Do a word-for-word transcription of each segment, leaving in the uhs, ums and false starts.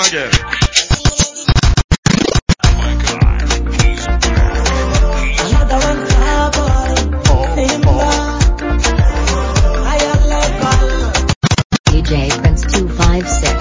again. D J Prince two five six.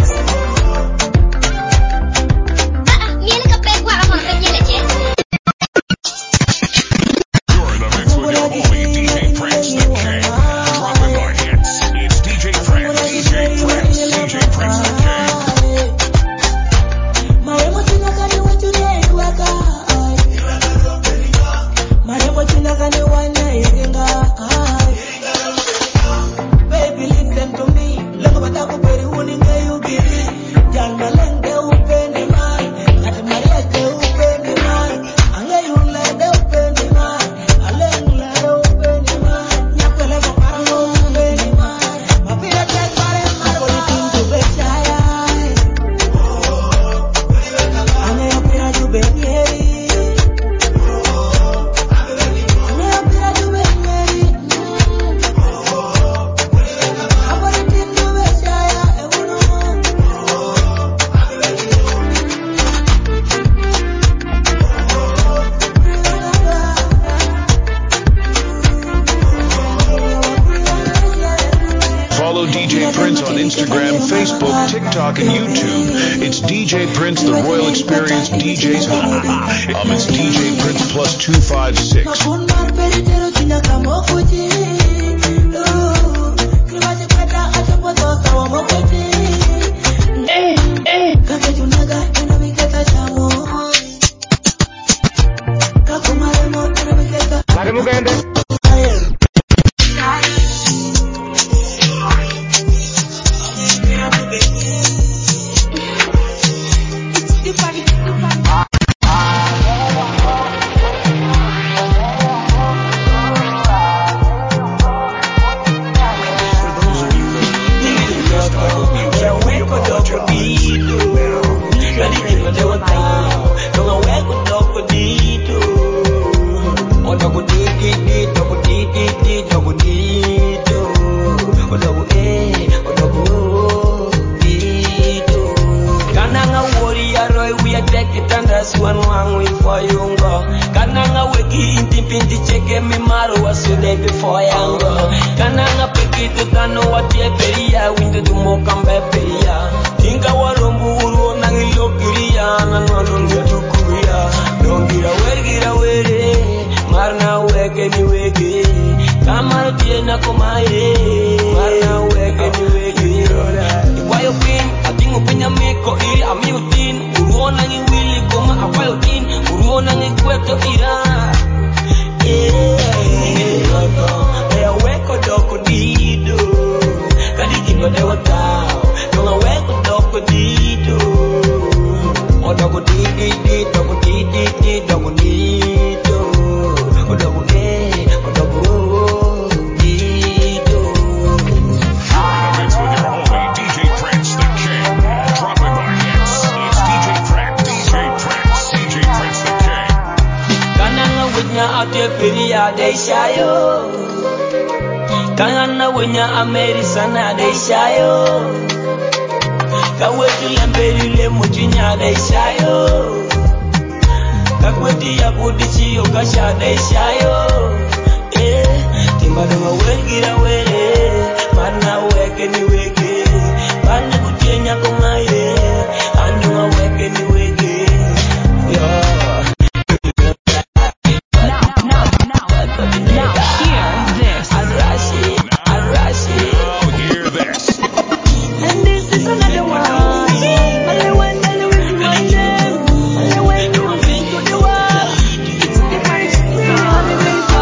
Follow D J Prince on Instagram, Facebook, TikTok, and YouTube. It's D J Prince, the Royal Experience D Js. um, it's D J Prince plus two five six. Another one.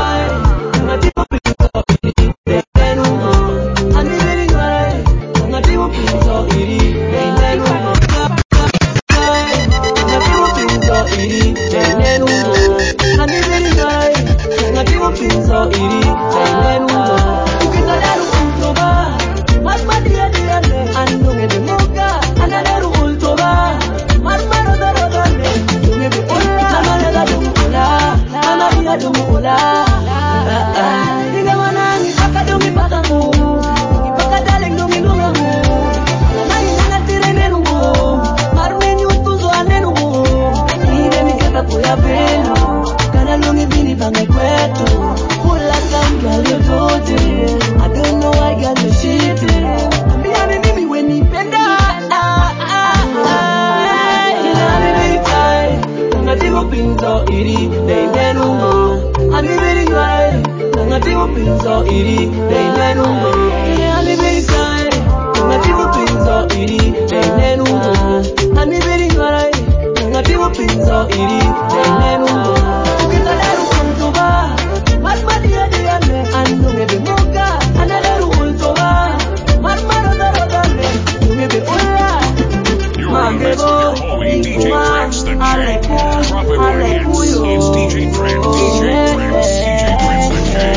iri, they nenu. I'm living right, I'm a people pinzo iri, they nenu. I'm living right, I'm a people pinzo iri, they nenu. I'm living right, I'm a people pinzo iri, they nenu. Kita leru kumtuba, mas madia dia ne, anu ngebe moka, ana leru ultuba, mas maroda roda ne, ngebe oya. Mangebo, ikuma, aleku, alekuyo. It's D J Prince, D J Prince, D J Prince the King.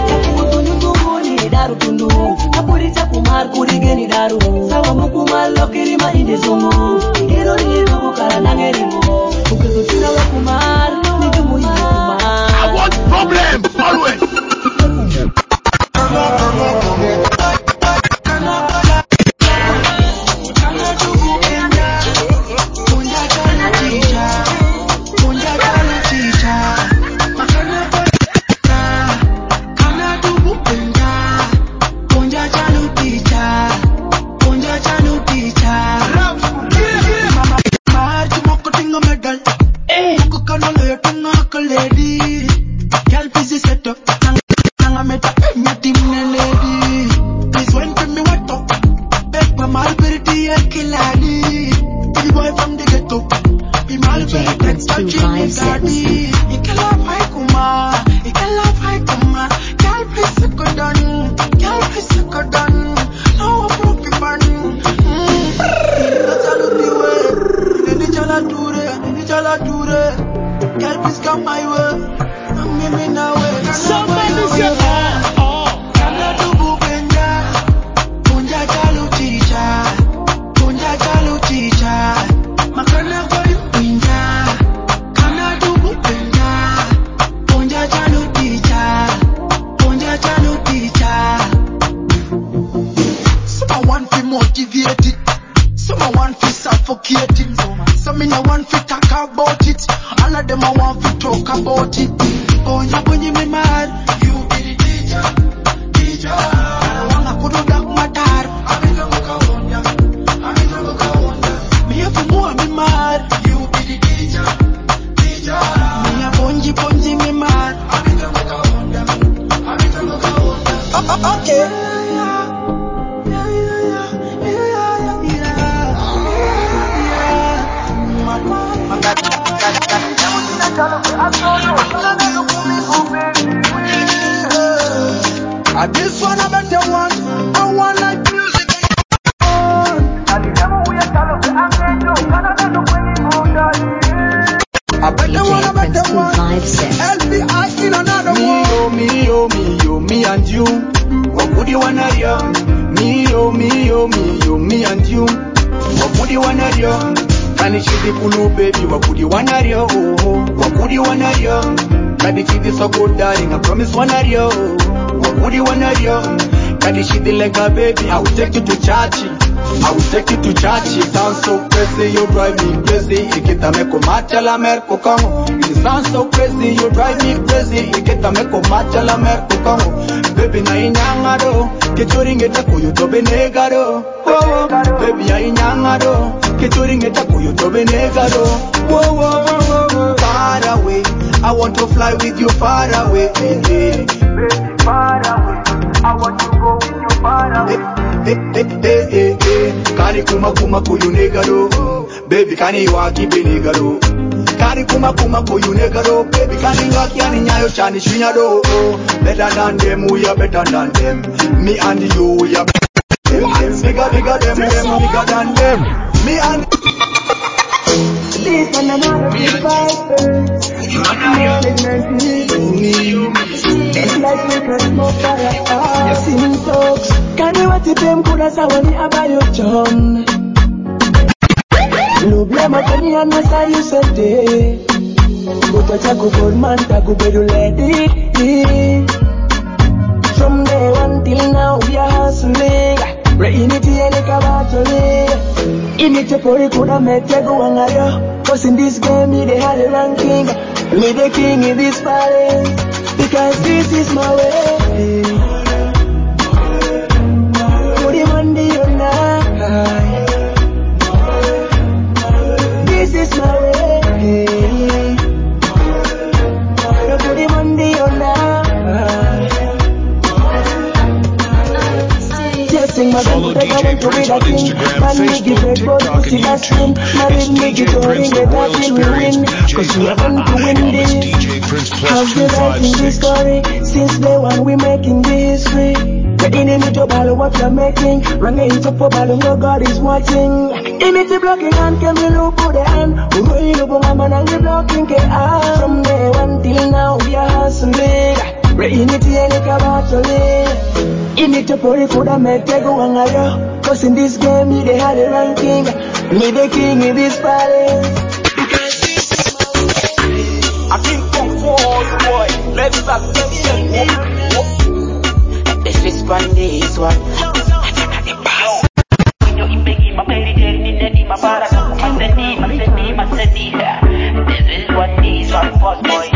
Daru tundu, kapuri chakumar kurigeni daru. Sawa mukumal lokirima indizungu. Iro iro bukara nangerimu. Ukezo china wakumar, nijumu kumar. I want problem always. Baby, I will take you to Chachi. I will take you to Chachi. It sounds so crazy, you drive me crazy. Ikita meko macha la merko kongo. It sounds so crazy, you drive me crazy. Ikita meko macha la merko kongo. Baby na inyangado, kechoringeta kuyo tobe negado. Oh, baby na inyangado, kechoringeta kuyo tobe negado. Whoa, whoa, whoa, whoa. Far away, I want to fly with you far away. Baby, far away. I want to go with you far away. Hey, hey, hey, hey, hey. Kani kuma kuma kuyu negaro. Baby kani waki be negaro. Kani kuma kuma kuyu negaro. Baby kani waki ani nyayo shani shinyado. Better than them, we are better than them. Me and you, we are better than them. Bigger, bigger them, them bigger than them. Me and This one another big fight. It's like we can smoke fire. You see me talks. Can you what if them could have saw me about your John? No blame at any and my side you said it. Go to Chaco for man, Taco Bedu lady. From day one till now we are hustling. Re-inity and a cabatole. In it for it could have met you go on. Cause in this game me they had a ranking. Me the king in this palace. Because this is my way. Put him on the night. This is my way. TikTok, and YouTube. It's D J Prince, the Royal Experience, D Js. I'm it's D J Prince plus two five six. Story. Since day one we making history. The enemy to battle what you're making. Run into for battle, no God is watching. Image blocking and can we look for the hand. We going to go man and we blocking K R. From day one till now we are hustling. Re-unity and it about to live. You need to put it for the make go on ayo. Cause in this game me they had the ranking. Me the king in this palace. I think from force, boy. Let's start the This is one this one. This is one this one first boy.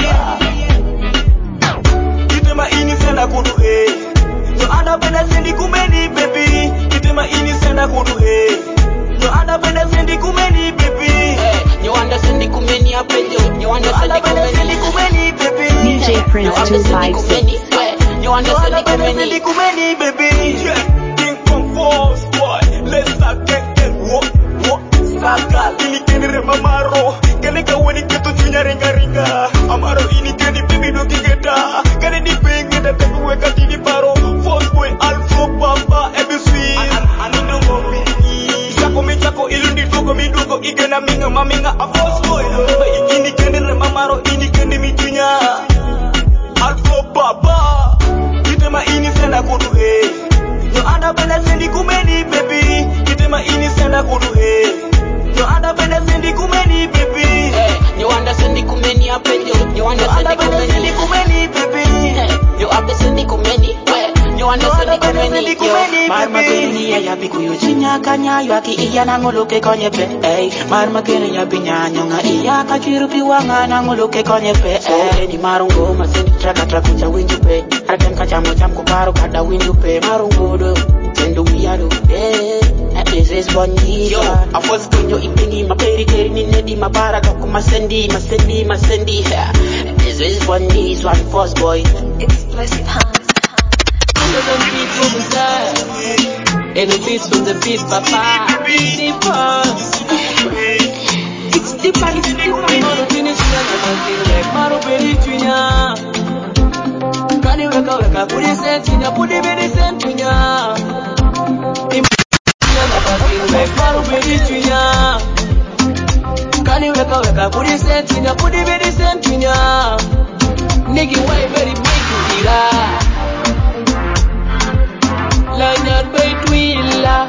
Kitema ini senda kudu eh. No ada pena sendi kumeni baby. Kitema ini senda kudu eh. No ada pena sendi kumeni baby. You understand the kumeni apello. You understand the kumeni baby. D J Prince two five six. You understand the kumeni baby. Yeah, King Kong Force boy. Let's start get get what what. Saka ini keni remamaro. Keni kaweni ketu chunya ringa ringa. Amaro ini keni baby do kigeta. Keni di pengi da tebu weka tini paro. Force boy alpha baba ebiswi. Anino ngomi. Chako mi chako ilundi dogo mi dogo igena minga maminga a force boy. Ini keni remamaro ini keni mi chunya. Alpha baba. Kitema ini senda kudu eh. No ada bena sendi kumeni baby. Kitema ini senda kudu eh. No ada bena sendi kumeni baby. You understand the kumeni apello. You understand the kumeni baby. You understand the kumeni. You understand the kumeni. Marma keni ya biku yo chinya kanya yo aki iya nangoloke konye pe. Ey, marma keni ya binya nyonga iya kachiru piwanga nangoloke konye pe. Ey, ni marungo masendi traka trakucha winju pe. Arakem kachamo chamko paro kada winju pe. Marungo do sendo wiyado. Eh, this is one year. Yo, I was going to ipini maperi keri ni nedi mabara kako masendi masendi masendi. This is one this one first boy. Explosive hands. And the beats from the beat, papa. Deeper. It's deeper, it's deeper. Maro finish like Maro Berry Junior. Can you wake up, wake up, put his hands in your put him in his hand, Junior. Like Maro Berry Junior. Can you wake up, wake up, put his hands in your put him in his hand, Junior. Nigga, why very big to eat that? Lanyard bay twila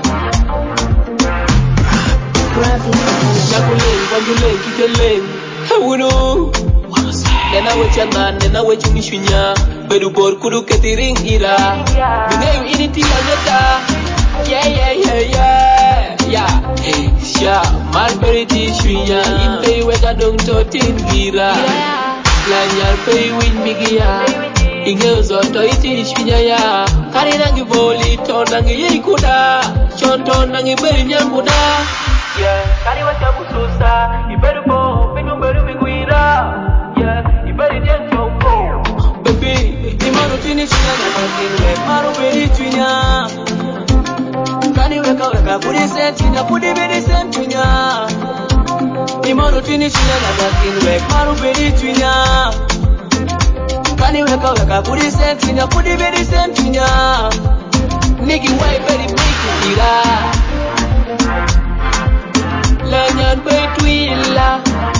Nakuleng, wanduleng, kiteleng Hewuno Nena wechana, nena wechunishwinya Bedu bor kudu ketiring ira Bingayu ini tiwanyata Yeah, yeah, yeah, yeah Yeah Sha, Marbury tishwinya Impe weka dong totin gira Lanyard bay win migia Inge zoto iti shwinya ya Kari nangi boli to nangi yikuda Chonto nangi beri nyambuda Yeah, kari wacha bususa Iberu po, pingu beru miguira Yeah, iberi nyanchombo Baby, imano tini shwinya na kakinwe Maro beri chwinya Kani weka weka kuri senti na kudi beri sentunya Imano tini shwinya na kakinwe Maro beri chwinya Kani weka weka kuri senti na kudi beri sentunya Nigga why very big ira Lanyard bay twila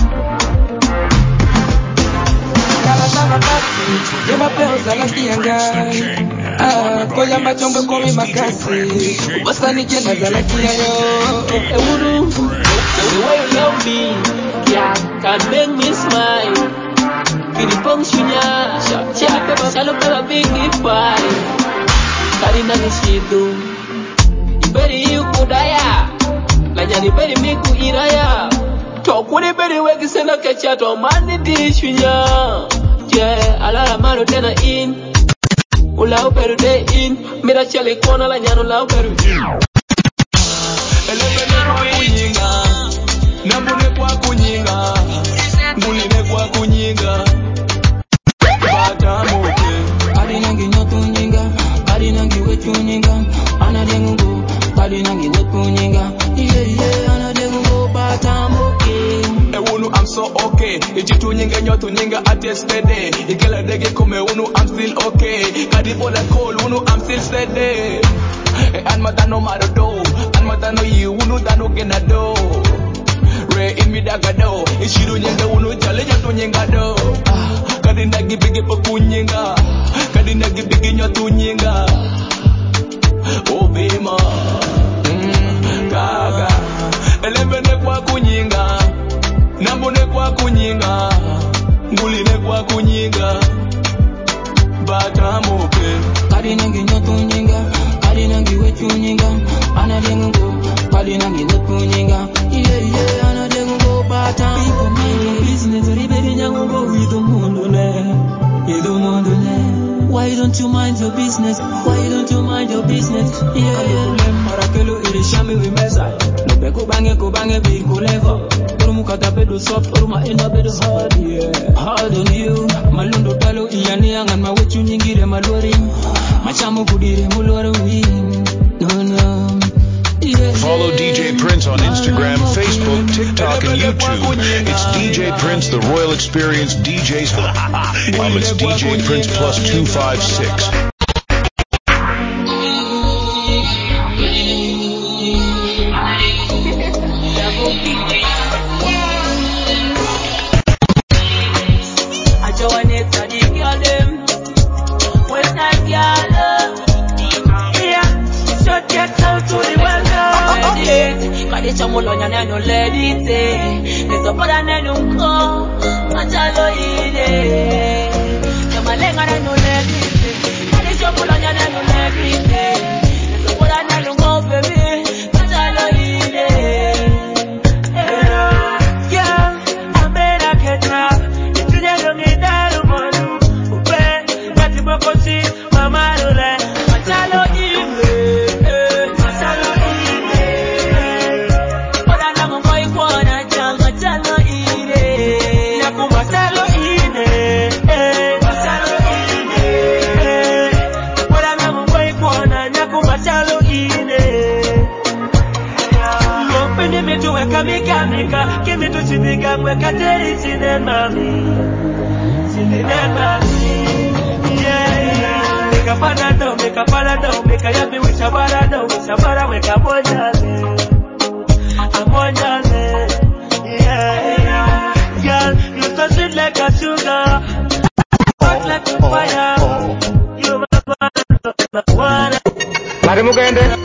Kala sama kasi Yema peo zala kianga Ah, koya machombe komi makasi Wasani jena zala kiayo Ewuru, the way you love me Yeah, can make me smile Kini pong shunya Shalo peba big ifai Kari nani shidu Iberi yu kudaya Lanyani beri miku iraya Tokuni beri wegi sena kechato Mani di shunya Yeah, alala maro tena in Ula uperu de in Mira chale kona lanyano la uperu Elebele kwa kunyinga Nambune kwa kunyinga Nguline kwa kunyinga Bata moke Kari nangi nyotu nyinga Kari nangi wetu nyinga Ana dengungu Kari nangi wetu nyinga Yeah nyoto nyinga atestede. Ikela dege come unu, I'm still okay. Kadi for the cold unu, I'm still steady. And matano marado, and matano you unu dano genado. Re in mi dagado, ishiru nyanga unu chale nyoto nyanga do. Kadi nagi bigi papu nyanga, kadi nagi bigi nyoto nyanga. Obima, mm, kaga, elembene kwa kunyinga, nambone kwa kunyinga, nguline kwa kunyinga, batamoke. Kadi nangi nyoto nyinga, kadi nangi wechu nyinga, anadengo, kadi nangi wechu nyinga, yeah yeah, anadengo bata. People mind your business, everybody nyango go with the mundo ne, with the mundo ne. Why don't you mind your business? Why don't you mind your business? Yeah, yeah. Marakelo irishami wimeza. Nobe kubange kubange bikuleva. Orumu katapedo soft, oruma enda bedo hard, yeah. Hard on you. Malundo talo iyani angan mawechu nyingire malori. Machamu kudire muloro wing. No, no. Yeah, Follow D J Prince on Instagram, Facebook, TikTok, and YouTube. It's D J Prince, the Royal Experience D Js. um, it's D J Prince plus two five six. Chamolonya neno ledite nezopoda neno nko machalo ide chamalenga neno ledite kadi chamolonya neno ledite nezopoda neno nko baby machalo ide yeah amena ketra itunya dongi daru monu upe kati bokosi mama rule machalo ide Mika mika, kimi tu chimiga mweka teri sine mami, sine mami, yeah yeah. Mika panado, mika panado, mika yabi wisha barado, wisha bara weka mojale, amojale, yeah yeah. Girl, you so sweet like a sugar, hot like a fire, you my one. Mari mugende.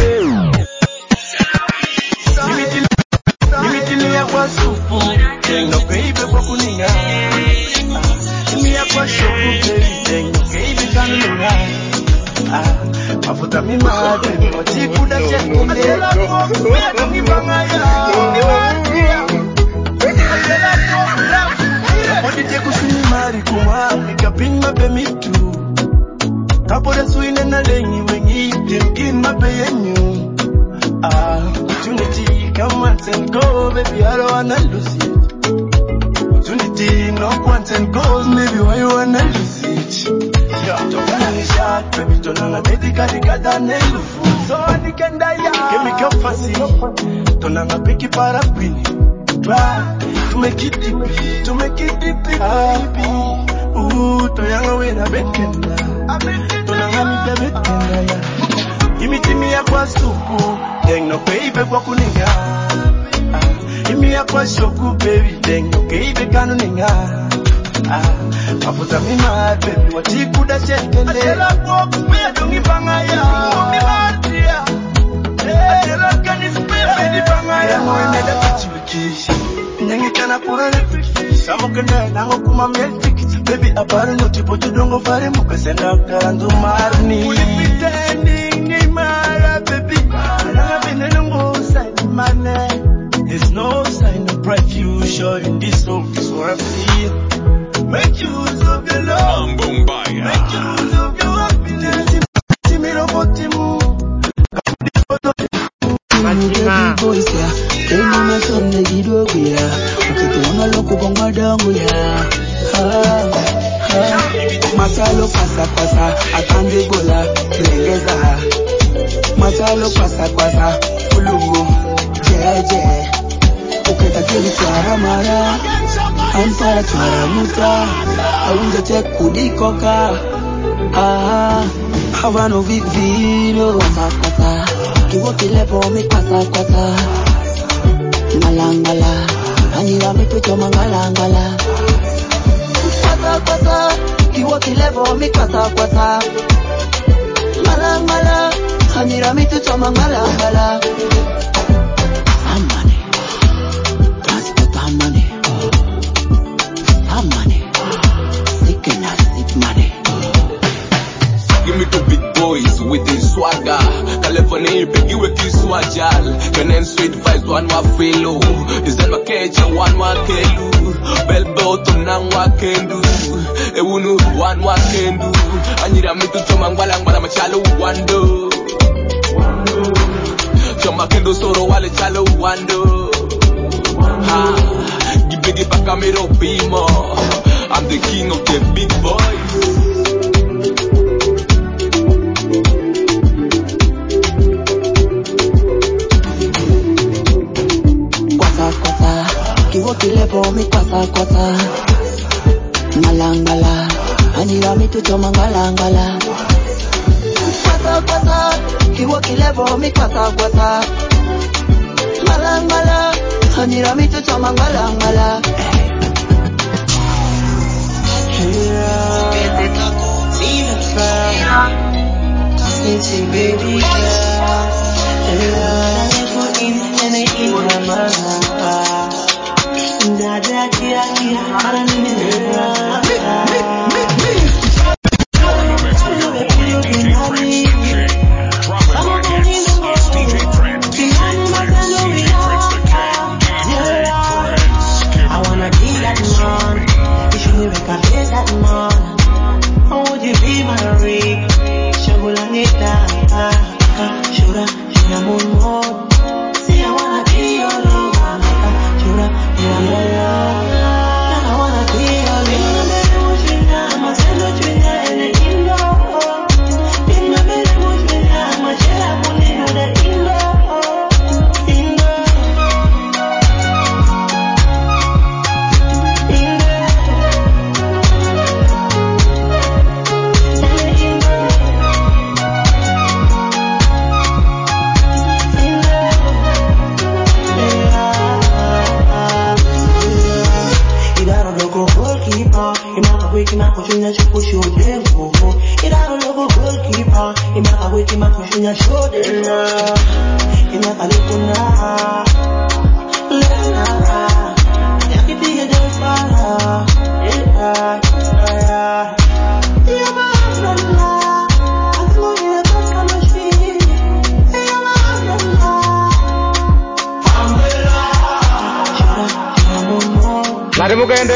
No baby, Bokuninga. Me a question, baby. No baby, Kanuninga. Ah, Mafuta mi madre, Motiku da Chekunde. We are talking Bangaya. What did you see, Mari Kuma? Nikapinga Bemitu. Kapo da Swine na Lengi, when you give my pain. Ah, opportunity, come once and go, baby. I don't wanna lose it. Opportunity, no once and goes, maybe why you wanna lose it? Yeah, don't be shot, baby. Don't know medical, they got that nail food. So I can die, give me cup fancy. Don't know picky parapini. Try to make it deep, to make it deep, baby. Ooh, to young away, I bet can don't know me, David can die. Give me to me a kwasuku, then no baby kwa kuninga. Give me a kwasuku, baby, then no baby kanuninga. Ah, mafuta mi mad, baby, what you could have said, and then I walk, we are doing bangaya. I tell her, can you spare me bangaya? I'm going to touch you, kiss. Nangi kana pura le, samokene nango kuma meltik. Baby, apart no tipo tu dongo fare muka senda karandu marni. We pretending ni mara, baby. Nanga benengo side money. There's no sign of bright future in this home. This what I feel. Make use of your love. Make use of your happiness. Timiro botimu. Fatima. Eni masonne gidogo ya, ukituona loko bonga dangu ya. Ah, ah. Masalo pasa pasa, atande gola, lengeza. Masalo pasa pasa, ulungu, jeje. Uketa kiri kwa mara, Ampara chwara muta Aunja te kudikoka Ah Havano vivino Kwasa kwasa Kiwo kilepo mi kwasa kwasa Malangala Anira mi pito mangalangala Kwasa kwasa Kiwo kilepo mi kwasa kwasa Malangala Anira mi pito mangalangala Amane Kasi pata amane Amane Sick and I sick money. Give me the big boys with the swagger. California, biggie with this swagger. Can sweet vibes, one more fellow. Design my cage, one more kelu. Bell bottom, nang wakendu. Ewunu, one more kendu. Anira me to Tomang Balang Bala Machalo, one do. Choma kendo soro wale chalo, one do. Ha, give me the back a mero bimo. I'm the king of the big boys. Kiwo kilepo mi kwasa kwasa Malangala Anira mi tuto mangalangala Kwasa kwasa Kiwo kilepo mi kwasa kwasa Malangala Anira mi tuto mangalangala Baby Nada kia kia para mí me I wanna be that man. You should never forget that man. Oh, would you be my ring? Shagulangita, shura, shura mumo. See, I wanna be your lover. Shura, shura mumo. I wanna be your lover. Kuchunya chukushu demo ira logo goalkeeper imaka wiki makuchunya shode imaka likuna lena yakipige jefala yeah yeah yeah mashallah asmoye toka mashini yeah mashallah amela Lari mukende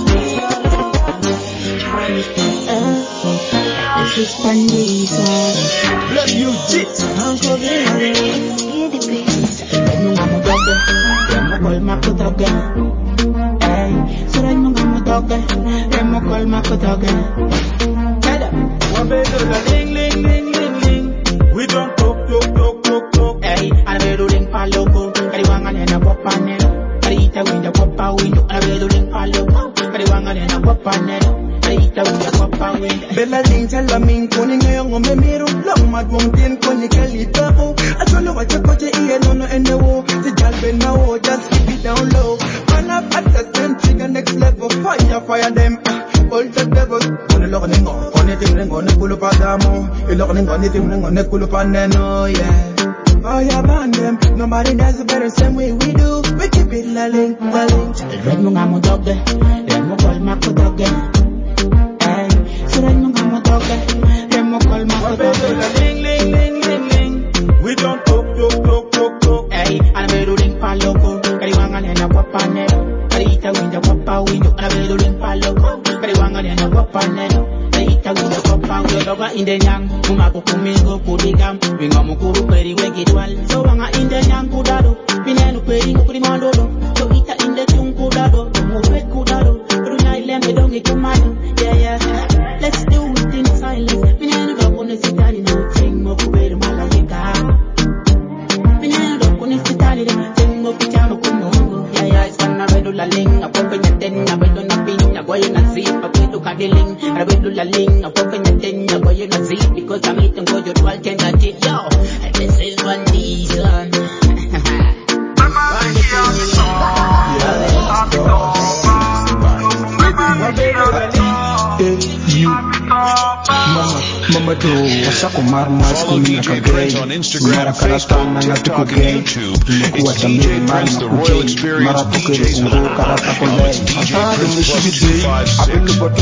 Love you, jit. Uncle Gary, the beast. I'm a dog, I'm a call my dog. Hey, so I'm a dog, I'm a call my dog. Head up. One better than ling, ling, ling, ling, ling. We don't talk, talk, talk, talk, talk. Hey, I'm a ring paloco. Kariwangan and a wapanel. Karita window, wapa window. I'm a ring paloco. Kariwangan and a wapanel. Karita window, wapa window. Bella ling, tell me, Koning Young on the mirror. Long mad won't think when you can leave the hole. I don't know what you put your ear on in the wall. The jalbin now, just keep it down low. Man up at the same next level. Fire, fire them. All the devils. On the looking on, on the thing, on the pull up a damo. You're looking on the thing, on the pull up and then, oh yeah. Oh yeah, man them. Nobody does it better same way we do. We keep it la ling, la ling. Red mo nga mo dog, red mo call my dog. Hey, so red mo nga mo dog, red mo call my dog. Ling, ling, ling, ling, ling. We don't talk, talk, talk, talk, talk. Hey, I'm a ring paloco. Kariwangan and a wapanel. Karita window, wapa window. I'm a ring paloco. Kariwangan and a wapanel. Karita window, wapa window. In the young, Mumako Kumingo, Kudigam, Wingamukuru, Peri, Wegitwal. So long in the young Kudado, Pinano, Peri, Kurimando. So ita in the Tung Kudado, Move Kudado. Brunei, let me don't get to mine. Yeah, yeah. Let's do it in silence. Pinano, don't want to sit down in no thing, Mokuber Malayaka. Pinano, don't want to sit down in no thing, Mokuchano Kumo. Yeah, yeah, it's one of the ling, a puppet, and then I went la ling, I'm poking your thing, but you not see because I'm eating good, you're twelve, ten, yo. And this is one reason. Mama do wasako marmas Follow D J Prince on Instagram, Facebook, TikTok, and YouTube. It's D J Prince, the Royal Experience D J's home. Um, it's D J Prince plus two five six.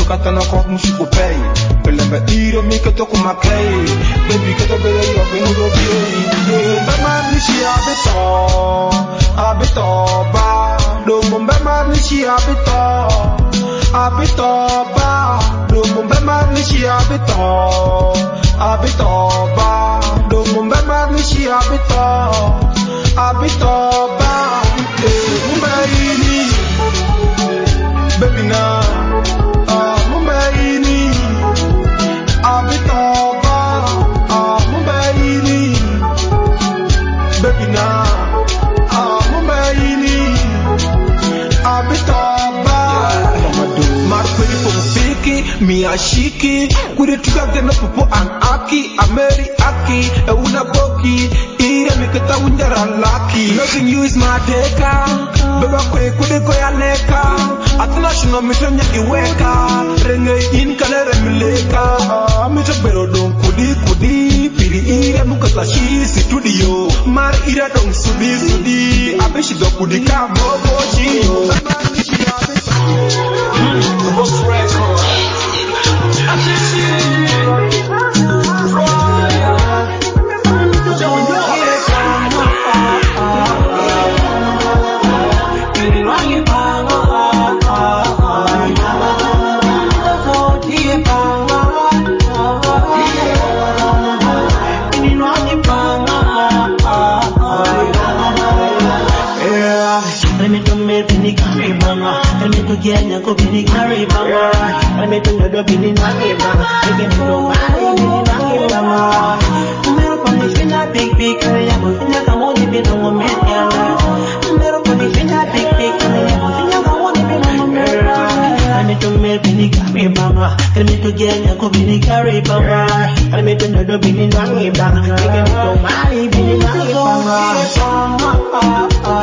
Abitoba, do mumbe manishi abito, abitoba, do mumbe manishi abito, abitoba, mumbe ini, baby na, mumbe ini, abitoba, mumbe ini, baby na, mumbe ini, abitoba. Mi ashiki, kuri tuka na pupo an aki, ameri aki, e una boki, ire mi kata unjara laki. Loving you is my deka, beba kwe kude koya neka, atina shunga mitonya iweka, renge in kalere mileka, mito bero don kudi kudi, pili ire mukata shi studio, mar ire don sudi sudi, abeshi do kudi ka mogo chiyo. Box record. Kenya ko bini carry banga, ame to nyodo bini nangi banga, again no mari bini nangi banga. Mero poni fina big big kaya mo fina kamo ni bino mo menyana. Mero poni fina big big kaya mo fina kamo ni bino mo menyana. Ame to mer bini carry banga, ame to Kenya ko bini carry banga, ame to nyodo bini nangi banga, again no mari bini nangi banga.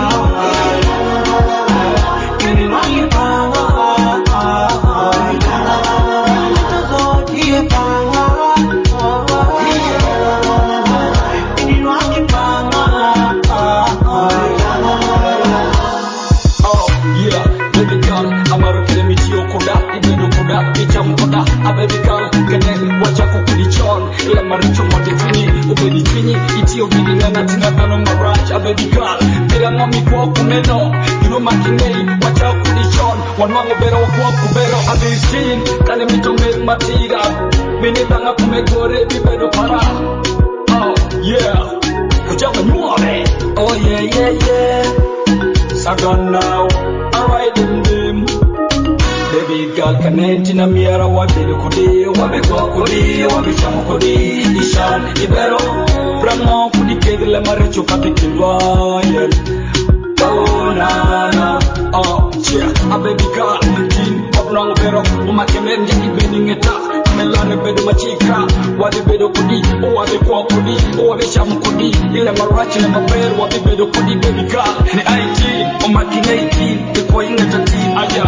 Baby girl, bila ngami kwa kumeno, ino makinei, wacha kudishon, wanwango bero kwa kubero, abisin, kale mitome matira, minitanga kumegore, bibedo para, oh yeah, kujama nyuame, oh yeah yeah yeah, sagan now, alright in them, baby girl kanenti na miara wabili kudi, wabekwa kudi, wabishamu kudi, ishan, ibero, Brahma kudi kegele marecho katikilwa yeah. Oh na na oh yeah. A baby girl teen Pablang pero umakemen jadi bening eta melane bedo machika wadi bedo kudi o wadi kwa kudi o wadi sham kudi ile marachi na mabero wadi bedo kudi baby girl ni eighteen umakine eighteen before ingeta teen aya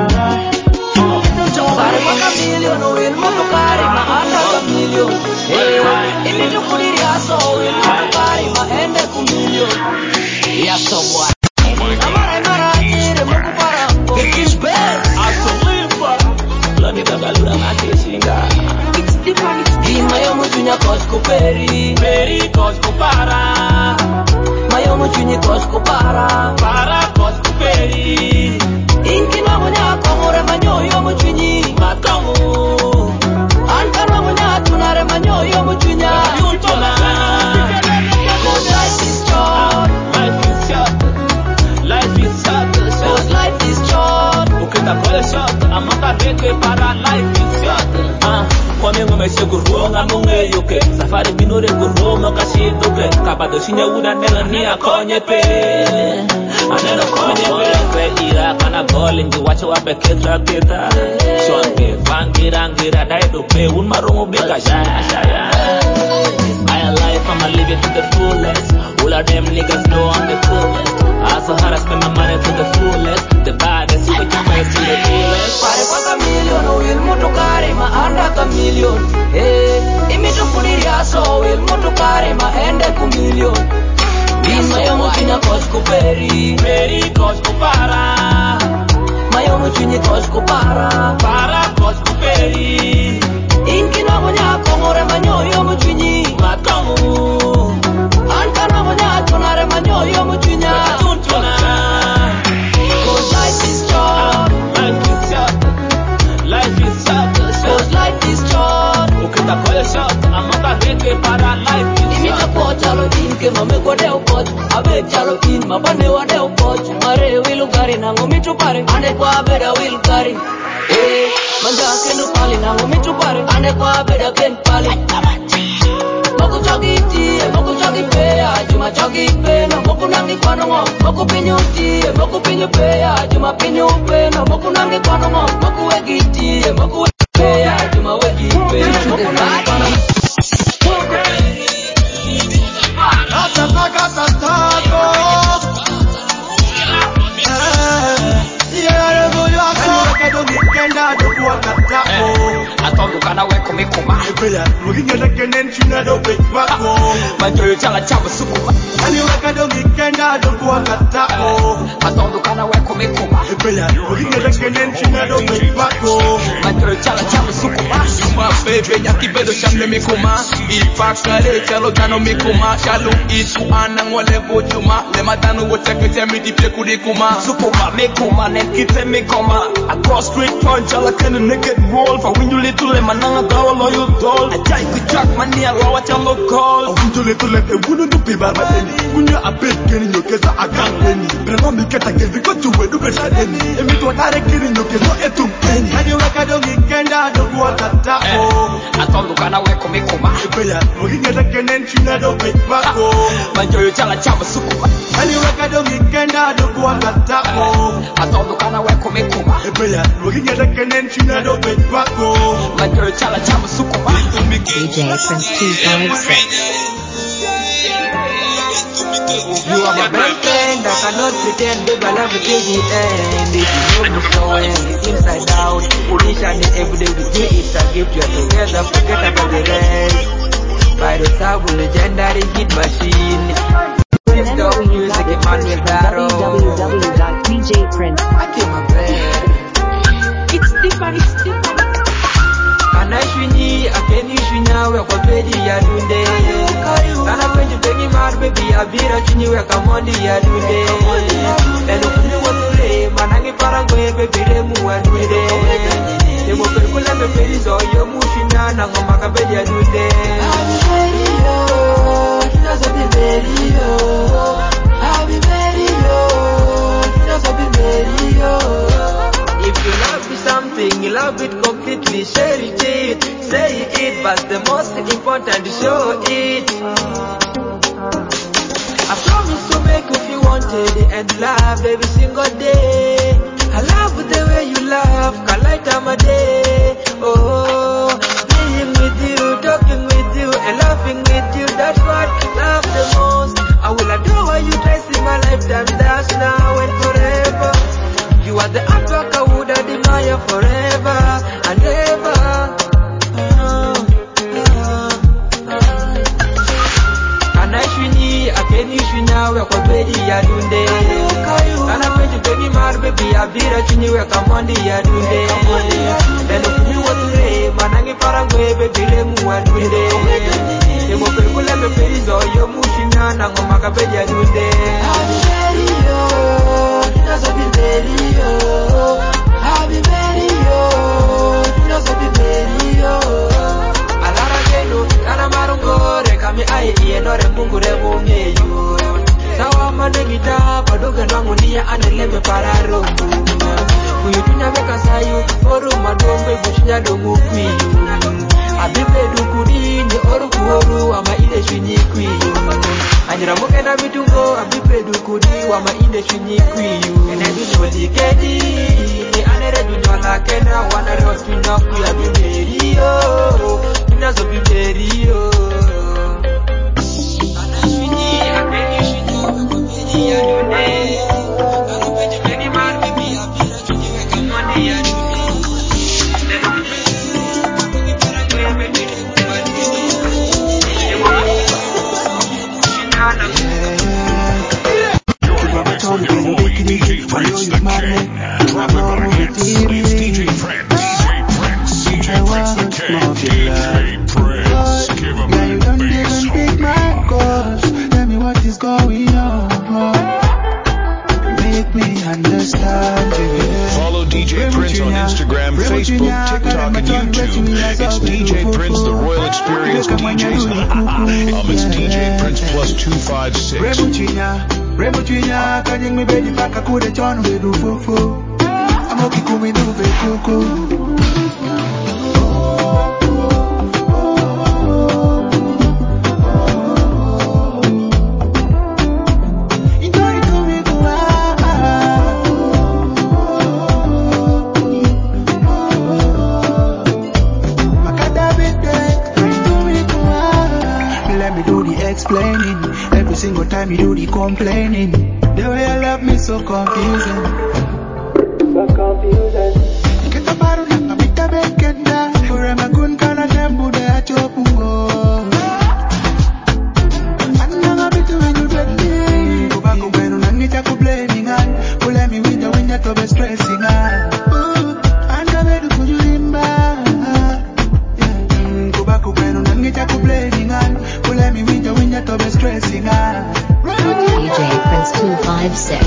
Pare maka million o il moto pare ma anda million eh ini tu kudi riaso il moto pare ma ende ku million ya so boy amara mara tire moku para it is best asolipa la nita galura mati singa it's different di mayo mutunya kosko peri peri kosko para mayo mutunya kosko para para kosko peri inkina monya komore manyoyo mutunyi matamu antara monya tunare manyoyo mutunya yutona life is short life is short life is short life is short ukita kole short amata reke para life is short ah kwame ngome seguronga munge yoke safari binore guronga kashidoke kabado shinya uda nela ni akonye pe aneno konye pe ira kana golingi wacho wape ketra keta shwange vangi Rangira dai do pe un maromo beka shaya shaya. My life I'ma live it to the fullest. All of them niggas know I'm the coolest. I so hard I spend my money to the fullest. The baddest, but you might see the realest. Pare paka million, will motokare ma anda ka million. Hey, imito kudiria so will motokare ma ende ku million. In mayomo chinya kos ko peri, Peri kos ko para, mayomo chinya kos ko para, para kos ko peri. In kina monya komore manyoyo mo chinyi, Matomu, antana monya tonare manyoyo mo chinya. tuntuna. Cause life is short, Life is short, life is short, cause short. life is short. Ukita kole short, amaka reke para life is Imita short. po chalo in ke mame ko deo pot, abe chalo in mabane wa deo pot. Mare wilu gari nango mitu pare, ane kwa beda wil gari. Eh, manja kendo pali nango mitu pare, ane kwa beda ken pali. Moku chogi ti, moku chogi pe, ajuma chogi pe, no moku nangi kwano ngo, moku pinyu ti, moku pinyu pe, ajuma pinyu pe, no moku nangi kwano ngo, moku wegi ti, moku wegi pe, ajuma wegi pe, moku nangi kwano ngo. Atondukana weko mikuma. Manjoyo chala chama sukuma. Atondukana weko mikuma. Manjoyo chala chama sukuma. Juma bebe nyaki bedo shamle mikuma. Ipakale chalo tano mikuma. Shalu isu anangwale bojuma. Lema tano wocheke temi dipye kudikuma. Sukuma mikuma nekite mikoma. Across street punch ala kene naked roll. For when you little le mananga dawa loyal doll. Ajay ku track mani alawa chalo call. Awunjole to let the wooden to be bad any. When you a bit getting your case, I can't penny. But I'm not get again because you were the best at any. And me to a direct getting your case, not a two penny. And you work at the weekend, I don't want that. Atondukana weko mikuma. Looking at the cannon, she not a big back. Manjoyo chala chama sukuma. And you work at the weekend, I don't want that. Atondukana weko mikuma. Looking at the cannon, she not a big back. Manjoyo chala chama sukuma. D J Prince two five six. You are my best friend, I cannot pretend, babe, I love you till the end. If you know me so well, inside out, initially every day with you, it's a gift, you're together, forget about the rest. By the sound, legendary hit machine. Please stop music, Emmanuel Barrow. w w w dot d j prince. I came my bed. It's different, it's different. Kana shwini, akeni shwinya, we kwa peji ya dunde. Kana kwenye pengi mar, baby, abira chini, we kamondi ya dunde. Lelo kuni watule, manangi parangwe, baby, remu wa dunde. Demo perkula me perizo, yo mushwinya, nangoma kabeji ya dunde. Happy very low, kinazo be very low. Happy very low, kinazo be very low. If you love me something, you love it completely, share it, say it, but the most important is show it. I promise to make you feel wanted and love every single day. I love the way you laugh, can light up my day. Oh, being with you, talking with you, and laughing with you, that's what I love the most. I will adore you twice in my lifetime, that's now and forever. You are the artwork I would admire forever and ever. Oh, oh, oh. Kana shwini, akeni shwina, we kwa peji ya dunde. Kana peji pengi mar, baby, abira chini, we kamondi ya dunde. Lelo kuni watule, manangi parangwe, baby, remu wa dunde. Demo perkule me perizo, yo mushinya, nangoma kapeji ya dunde. Happy very low, kinazo be very low. Happy very low, kinazo be very low. Alara geno, kana marungore, kami ai ienore mungu remu meyu. Sawa manegita, padoga nangu niya aneleme pararo. Kuyutunya meka sayu, oru madombe bushinya dongu kwiyu. Abibe dukuri, ni oru kuoru, ama ide shwinyi kwiyu. Anyira moke na bidungo, abibe dukuri, wama ide shwinyi kwiyu. Ene bidungo dikedi, ni anere kunyola kena wana ros kinyoku ya bimerio inazo bimerio anashini ya beni shinyo beni ya dune arupeje beni mar bibi ya bira chunyiwe kamani ya dune D J Prince the King. Drop it on hits. It's D J Prince. D J Prince. D J Prince the King. D J Prince. Give him that bass. Pick my calls. Tell me what is going on. Make me understand you. Follow D J Prince on Instagram, Facebook, TikTok, and YouTube. It's D J Prince, the Royal Experience D Js. Um, it's D J Prince plus two five six. Remo Twinya, kanyang mi bedi paka kude chon we do fofo. Amo kikumi do ve koko. Let me do the explaining. Every single time you do the complaining. The way you love me so confusing. So confusing. Kita baru na mita bekenda. Urema kun kana tembu de achopungo. Ananga bitu wenu dwele. Kubako wenu nangita kublaming an. Ule mi winja winja tobe stressing an. Anga bedu kujulimba. Kubako wenu nangita kublaming an. Ule mi winja winja tobe stressing an. D J Prince two five six.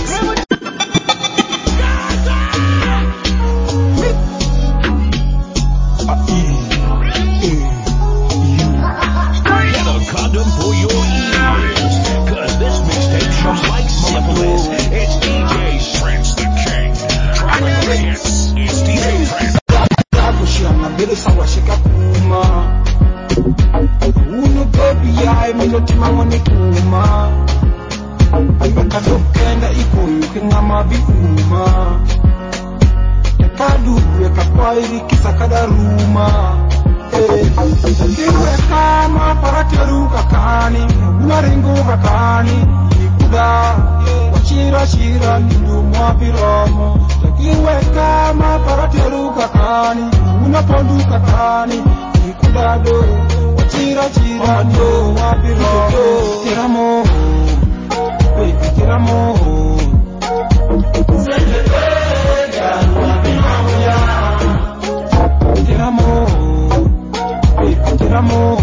Get a condom for your ears. Cause this mixtape shows like syphilis. It's D J Prince the King. Dropping the hits. It's D J Prince. Kushana mbele sawa shika kuma. Uno baby ya emilo tima wane kuma. Ayuka dokenda ikuyuke ngama bikuma. Yakadu weka kwa iri kisa kadaruma. Ndiwe kama parateru kakani. Unaringu kakani. Ikuda wachira shira nindu mwapiromo. Ndiwe kama parateru kakani. Unapondu kakani. Ikuda do wachira shira nindu mwapiromo. Tiramo baby, tiramo. Tiramo, baby, tiramo.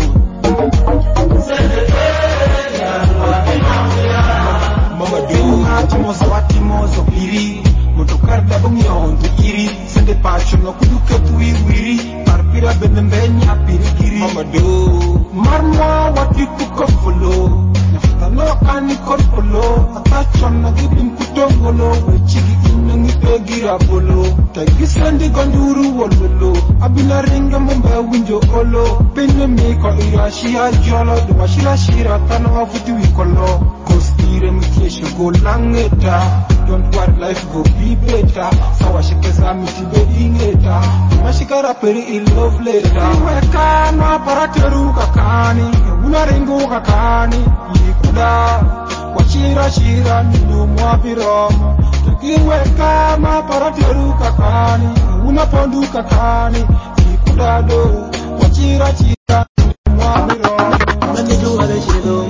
Mama do hatimoso hatimoso iri. Motokarda bumyondo iri. Sende pacho no kuduke tuiwiri. Parpira benembenya pirikiri. Mama do marmwa watiku kofolo. Tano ani korpolo, atachon na gibin kutongolo, wechigi inangi pegira bolo, tagisandi gonduru wololo, abina ringa mumba winjo olo, penye miko irashia jolo, duwa shira shira tano wafuti wikolo, kostire mkiesho go langeta, don't worry life go be better, sawa shikeza mitibe ingeta, mashikara peri in love letter, weka na parateru kakani, unaringu kakani, Ikuda wachira shira nindu mwapiromo. Tukiweka maparateru kakani. Unapondu kakani. Ikuda do wachira shira nindu mwapiromo. Nakitu wale shido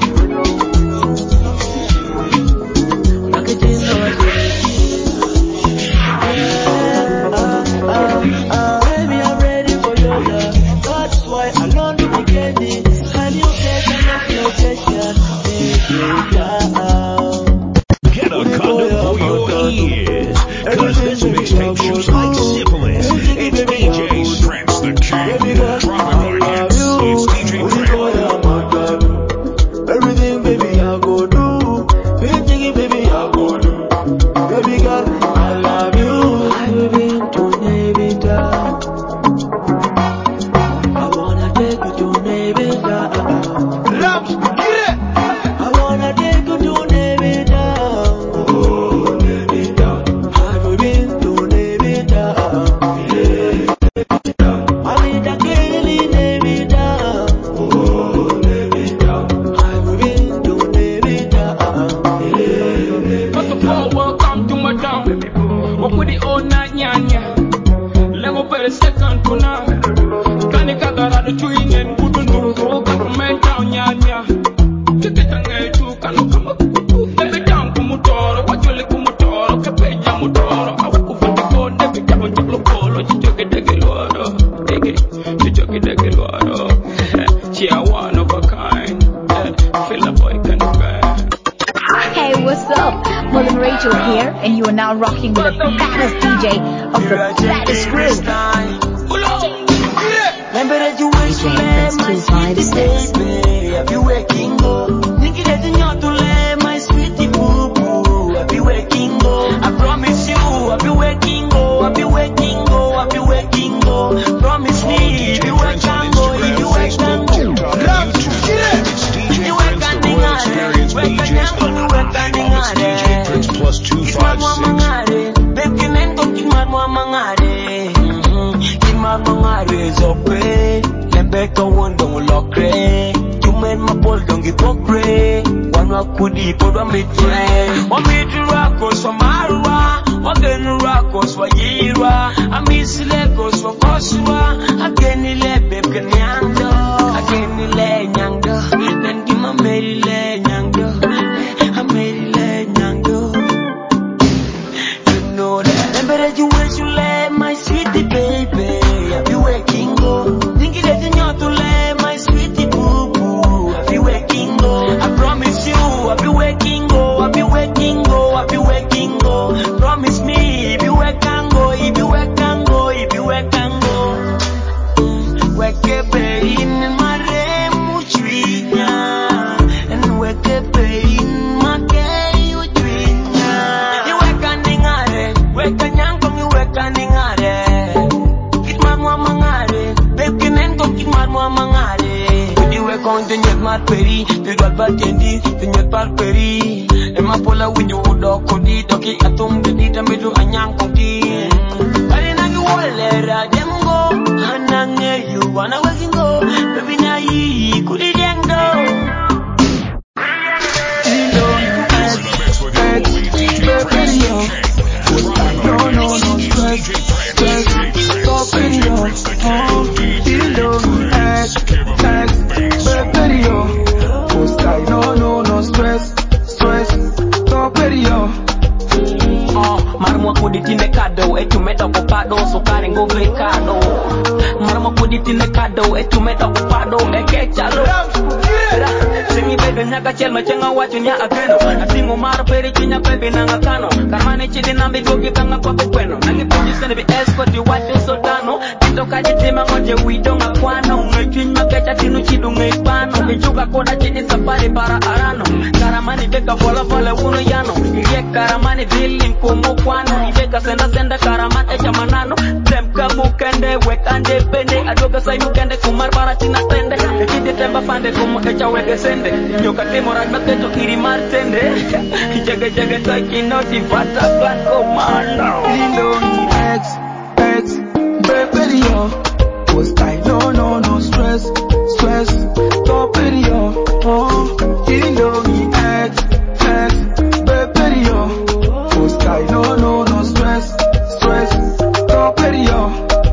Nakitina wale Baby, I'm ready for your love. That's why I learned to be candy. And you take a look your gesture. Get a condom for your ears. Cause this mixtape shoots like syphilis. It's D J Prince the King. Dropping the hits. It's D J Prince. Everything, baby, I go do. Everything, baby, I go do. Baby girl, I love you. I've been to Nevada. I wanna take you to Nevada. Lamps, get it! I wanna take you to Nevada. Oh, Nevada. I've been madam. What could the old night nyanya? Level per second kuna. Kani kagara the twin and wouldn't do government down nyanya. Take it and get to kanu kama kuku. Never down kumutoro. What you like kumutoro? Kapenya mutoro. I will over the go. Never down jablo polo. You took it again, Lord. Take it. You took it again, Lord. She a one of a kind. Feel a boy can burn. Hey, what's up? Mullen Rachel here, and you are now rocking with the baddest D J of the baddest crew. Remember that you wish you let my sweetie baby. I be waking up. Think that you know to let my sweetie boo boo. I be waking up. I promise you, I be waking up. I be waking up. I be waking up. Promise me, you wake and go, you wake and go. You wake and ding on it. Wake and go, you wake and ding on it. Prince plus two five six. Baby, can go keep my mama ngare. Keep my mama raise up. Lembeto one don't lock gray. You made my ball don't give up gray. One rock could eat for a midway. One mid rock goes for Marwa. One gen rock goes for Yira. I miss Legos for Kosua. Again, he let babe can yanga. Again, he let yanga. Then give my Mary lay yanga. I made lay yanga. You know that. Remember that you wish you let my sweetie baby. I be waking up. To let my sweetie boo boo. I be waking up. I promise you, I be waking up. I be waking up. I be waking up. Promise me, if you wake and go, if you wake and go, if you wake and go. Wake up in my remuchina, and wake up in my gay utrina. You wake and dingare, wake and yankong, you wake and dingare. Get my mama ngare, babe can go keep my mama ngare. When you wake on the net mat peri, the girl bad candy, the net par peri. Emma pola with you dog kodi, doki atum the dita middle anyang kongi. Karina you walera dem go, hanange you wanna waking go, baby na yi kudi dengo. No, no, no stress, stress, stop video, oh, you don't act, act, video, post I, no, no, no stress, stress, stop video. Oh, marmo kuditine kado, etu meta kopado, so kare ngo vekado. Marmo kuditine kado, etu meta kopado, eke chalo. Semi bebe nyaka chel machenga wacho nya ageno. Atingo mar peri chinya bebe nanga kano. Kamane chidi nambi gogi kanga kwa kweno. Nangi puji sene bi escort di wate sodano. Tito kaji tima ngoje wido nga kwano. Ngechwin makecha tinu chidu ngepano. Kichuka koda chidi safari para arano. Karamani beka vola vola uno yano. Iye karamani vili mkumu kwano. Ibeka senda senda karaman echa manano. Temka mukende wekande pende. Adoga say mukende kumar para china tende. Ekide temba pande kumu echa wege sende. Nyoka temo ragna teto iri martende. Jaga jaga taki noti fata plan komano. Indomie X, X, baby yo. Post I, no, no, no stress, stress, stop video, oh. Indomie X, X, baby yo. Post I, no, no, no stress, stress, stop video.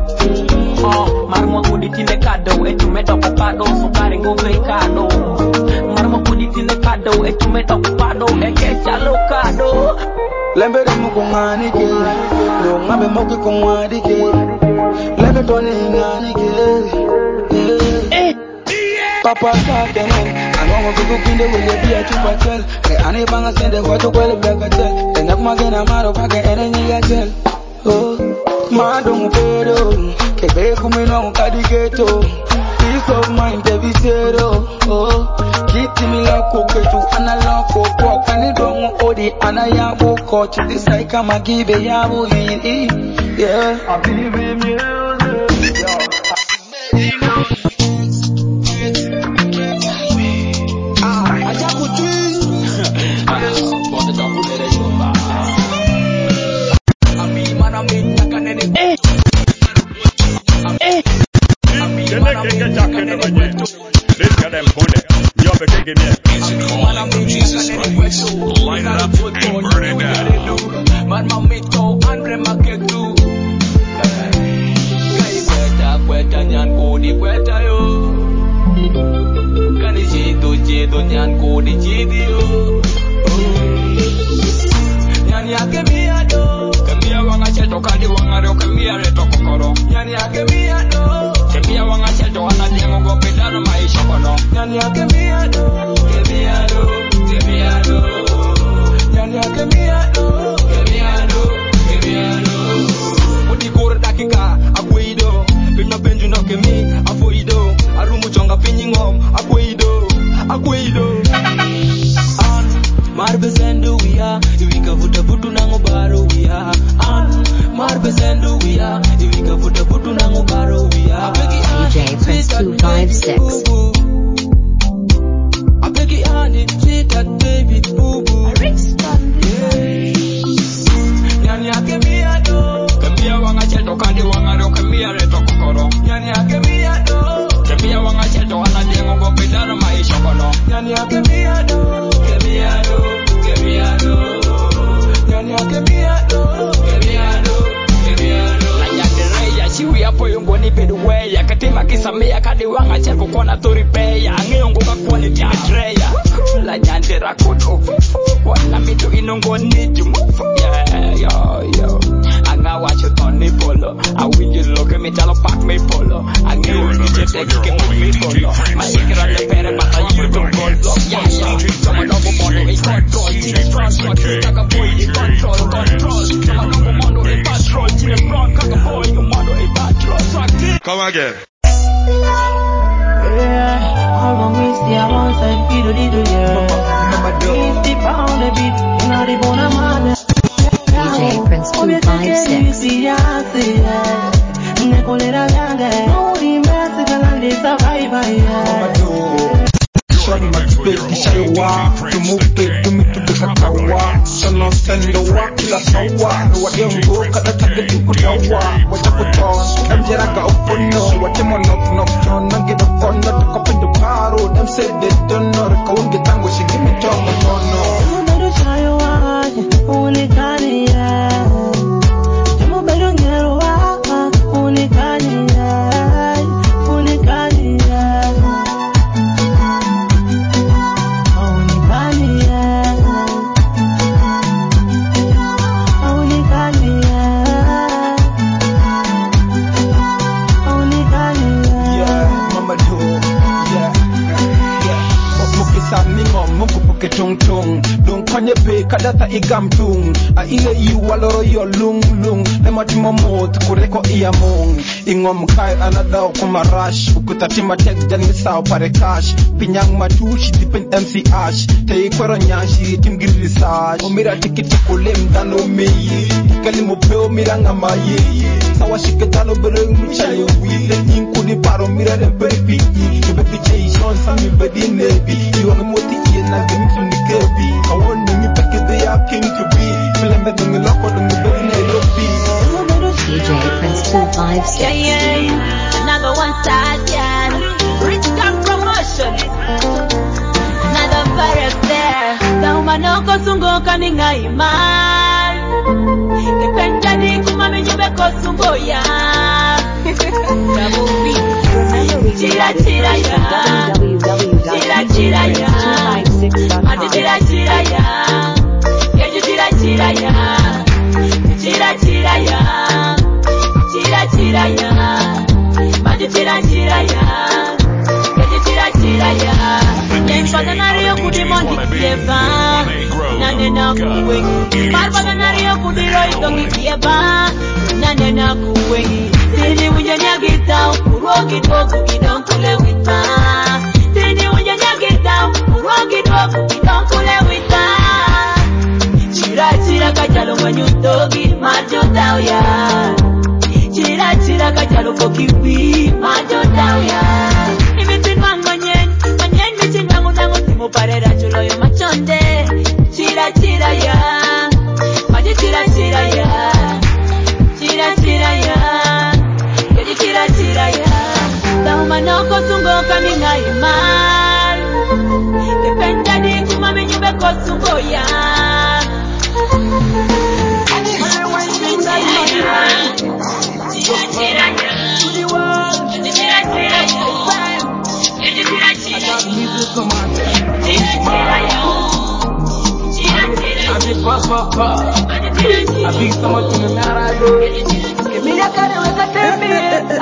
Oh, marmo kuditine kado, etu meta kopado, sukari ngove kado. Marmo kuditine kado, etu meta kopado, eke chalo kado. Lembe de mukungani ke, no ngabe moki kungwadi ke. Lembe toni ngani ke, eh. Papa sakenen, anongo kuku kinde wile biya chupa chel. Ke ane banga sende kwa chukwele bleka chel. Tenyak magena maro pake ene nyiga chel. Oh, madongo pedo, kebe kumino ukadiketo. Peace of mind every zero, oh. Kiti mila koketu analoko kwa kani dongo odi anayabu kochi disai kama gibe yabu hii, yeah. I believe in music, yo. Ah, aja kucing. Ami mana minta kanene. Eh, eh. Ami mana minta kanene. This guy them put it. You're the king in here. Jesus Christ. Light it up and burn it down. na tori peya ngeyongo ka quality metreya la nyande rakoto kwa na mitu inongo niju yeah yo yo anga watch it on me polo I will you look at me tell pack me polo I knew you just take me polo my ikra le pere but you don't go look yeah yeah come on over mono in control team front front kaka boy in control control come on over mono in patrol team front kaka boy you mono in patrol come again. Yeah, how long is the hours and people did you yeah? It's the pound a bit, you know the bone of mother. D J Prince two five six. Nekolera yanga, no immerse galande survivor yeah. Shawty my baby shawa, to move it to me to the kakawa. Shano send the walk la sawa, what them go kada take to kudawa. What you put on, them jera ga opono, what them knock knock on, na get up on, na take up in the paro. Them say they don't know, the kaun get tango, she give me tongue, no no. I'm better try one, only can yeah. I'm better get one, only can yeah, only can yeah. Tung tung, don't kanye pe kadata igam tung. A ile you waloro yo lung lung. Nema timo mot kureko iya mung. Ingom kai another kumarash. Ukutatima tek jani sao pare cash. Pinyang matushi dipen M C Ash. Te ikwero nyashi tim giri research. Omira tikiti kulem dano meye. Kali mo peo mira ngama ye. Sawa shiketano bereng mchayo wile. Inkudi paro mira de peripiti. Kebeti jay shon sami bedi nebi. Iwangi moti iye na gemi from the Kirby. I want me pick it they are king to be. Feeling better than the lock or the bedi Nairobi. D J Prince two five six. Yeah, yeah, yeah. Another one side, yeah. Rich gun promotion. Another virus there. Dauma noko sungo kaninga iman. Kependa ni kumame nyube kosungo ya. Namubi. Chira chira ya. Chira chira ya. Mati chira chira ya. Keju chira chira ya. Chira chira ya. Chira chira ya. Mati chira chira ya. Keju chira chira ya. Nempata nario kudimondi kieva. Nane na kuwengi. Barbada nario kudiro itongi kieva. Nane na kuwengi. Tini ujanya gitao. Urogi toku kidonkule wita. Tini ujanya gitao. Urogi toku kidonkule wita. Chira chira kachalo manyutogi. Majo tao ya. Chira chira kachalo kokiwi. Majo tao ya. Imitin wang manyen. Manyen mitin wang unango timo parera chulo yo machonde. Chira chira ya. Majo chira chira ya. Chira chira ya. Keji chira chira ya. Dauma noko sungo kaminga iman. Kependa di kumame nyube kosungo ya. Chira chira ya. To the world. Chira chira ya. Keji chira chira ya. Chira chira ya. Chira chira ya. Adi papa pa. Adi sama tunara do. Mira cara weka tembe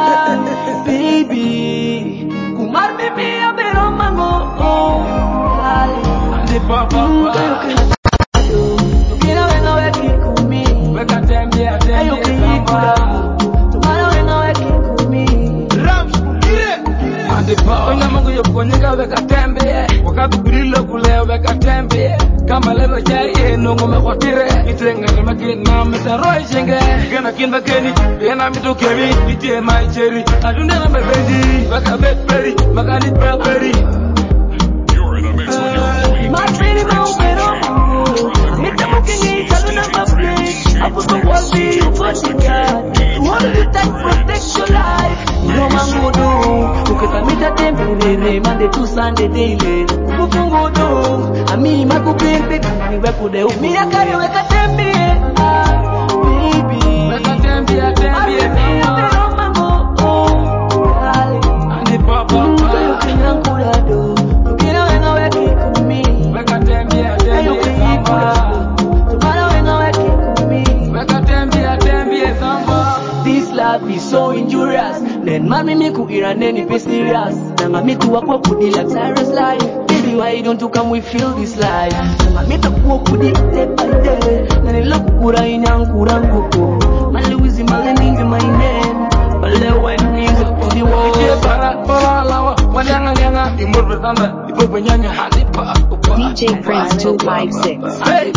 baby kumar baby abero mango oh Adi papa pa. Mira venga weki kumi Weka tembe tembe samba. Tomorrow venga weki kumi Rams kire. Adi papa. Kwenye mango yokonyeka weka tembe. Wakati kulilo kule weka tembe. Kama lelo jaye nungu mekwatire. Itenga kama kina metaroi shenge. Kena kinda keni, kena mitu kemi. Itie mai cherry, adunde na mebendi. Waka bedberry, makani pelberry. You're in a mix with your queen. My pretty mouth pero It's a booking it, I don't know my place I put the world be you for the God You want to take protect your life No man go do Uketa mita tempe unene Monday to Sunday daily Kufungo do Ami maku play baby Ni wepo de u Mira kari weka tempe ah, Baby Weka tembe tembe My pretty mouth pero mango Oh, darling Adi papa pa. then mami miku iraneni be serious. Nanga miku wakwa kudi luxurious life. Baby, why don't you come we feel this life? Nanga miku wakwa kudi day by day. Nani loku kura inyangura nguko. Mali wizi mali ningi my name. Mali when ningi kudi wo. Ije para para lawa. Wanyanga nyanga. Imur bersanda. Ibu benyanya halipa. D J Prince two five six. Hey.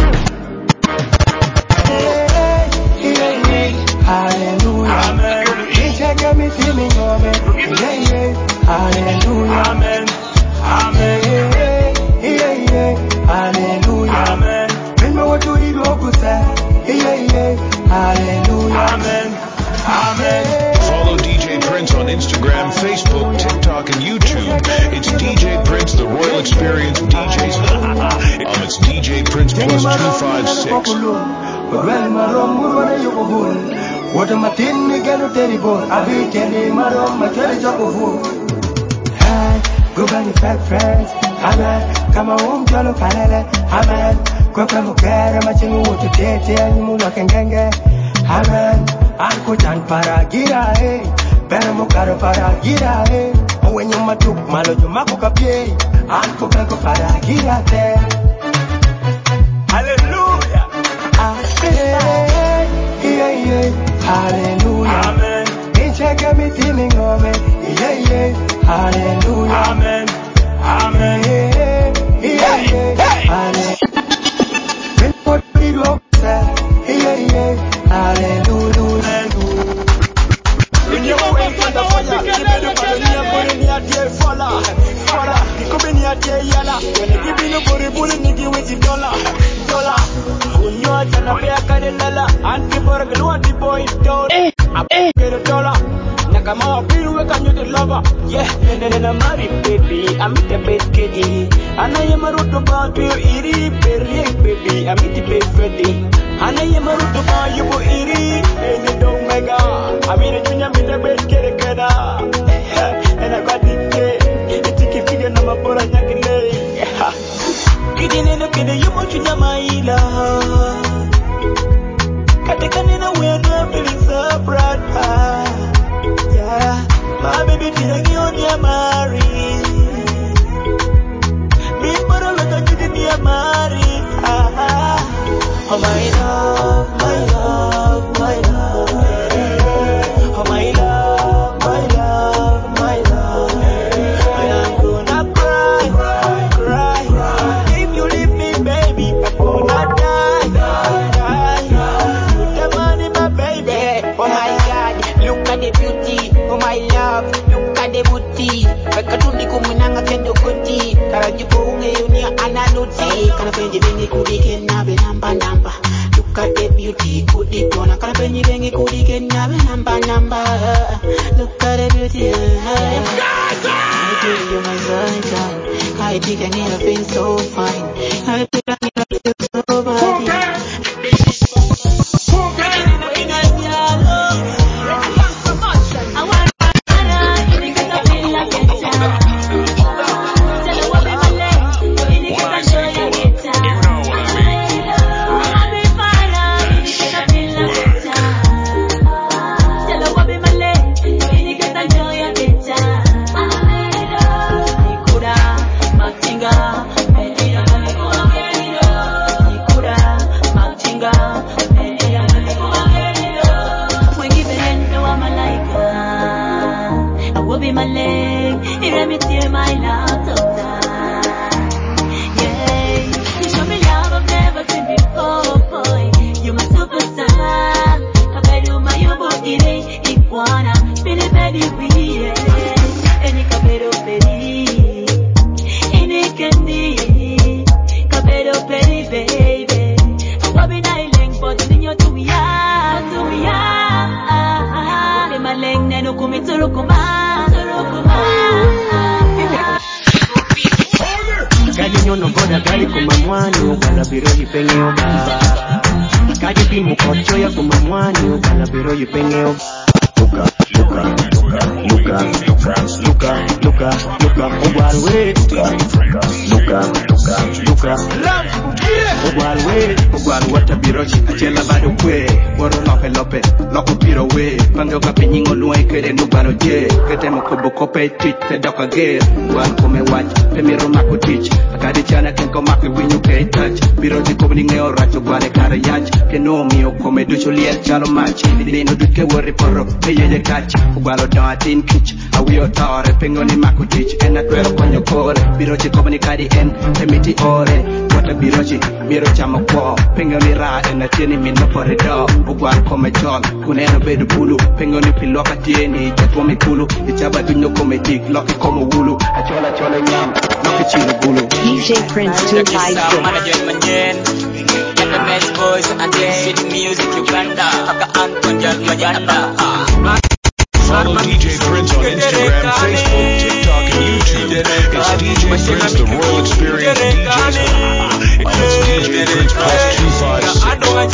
Hallelujah. Amen. He got me feeling amen. Yeah, yeah. Hallelujah. Amen. Amen. Yeah, yeah. Hallelujah. Amen. When me what do you go say? Yeah, yeah. Hallelujah. Amen. Amen. Follow D J Prince on Instagram, Facebook, TikTok, and YouTube. It's D J Prince, the Royal Experience D Js. um, it's D J Prince plus two five six. Well, my room, we're gonna you go. What am I thinking? Me get a terrible. I be telling my room, my jelly job of wood. Hey, go back to fat friends. Amen. Come on home, Jolo Kalele. Amen. Go back to care, I'm a chingu to date, and you look and ganga. Amen. Uncle Jan Paragira, eh. Beramokaro Paragira, eh. When you matuk, Malo, you makuka pay. Uncle Beko Paragira, eh. Hallelujah. Yeah, yeah, hallelujah. Amen. He check me feeling amen. Yeah, yeah, hallelujah. Amen. Amen. Yeah, yeah, yeah, hallelujah. Yeah, yeah, hallelujah. When you wait for the fire, you better put in your body in your dear fella. Fella, you come in your dear yalla. When you give me the body, bullet, nigga with the dollar. Dollar. When you are trying to pay a canela, and people are going to boy down. I get a dollar. Nakama, we can you the lover. Yeah, and then I'm married, baby. I'm the best kitty. And I am a root about you, Iri, Berry, baby. I'm the best Freddy. And I am a root about you, Iri, and you don't mega. I mean, I'm the best kitty. And I got the cake. It's a figure number for a yakile. Kidin no kid, you want to Jamaila. Katakanina, we're not feeling so proud. Yeah, my baby, didn't you near Mary? Me, but I look at you, dear Mary. Oh, my love, my love, my love. Oh, my love, my love, my love. And I'm gonna cry, cry, cry. If you leave me, baby, I'm gonna die, die. You the money, my baby. Oh my God, look at the beauty. Oh my love, look at the booty. Kakatundi kumunanga kendo koti. Karajipo unge unia ananuti. Kana penji bengi kudike nabe namba namba. Look at the beauty, kudipona. Kana penji bengi kudike nabe namba namba. Look at the beauty. I think you're my sunshine. I think I need a feel so fine. I think I need a feel so body. What a birochi, I tell about the way, what a lope lope, loco piro, way. Pango ka pinyingo luai kere no baro je. Kete mo kobo kope twit te doka ge. Wan kome watch pe mi roma ko teach. Akadi chana ken ko makwe winyu ke touch. Biro di ko ni ngeo racho gwane kara yach. Ke no mi o kome ducho liel chalo match. Ni no dut ke worry poro pe ye ye catch. Ugalo don atin kitch. Awi o tore pengo ni mako teach. Ena twero konyo kore. Biro di ko ni kadi en te miti ore. Wata biro chi biro chama kwa. Pengo ni ra ena tieni min no pore do. Ugwar kome jol. Kuneno bedu bulu. Pengo ni piloka tieni. Jatwa me kulu. Ichaba dunyo kome dik. Loki komo wulu. Achola chola nyam. Loki chino bulu. D J Prince two five six. Nice voice and shit music Uganda. Kaka Antonjal Mayanda. Follow D J Prince on Instagram, Facebook, TikTok, and YouTube. It's D J Prince, the Royal Experience D Js. It's D J Prince plus two five six.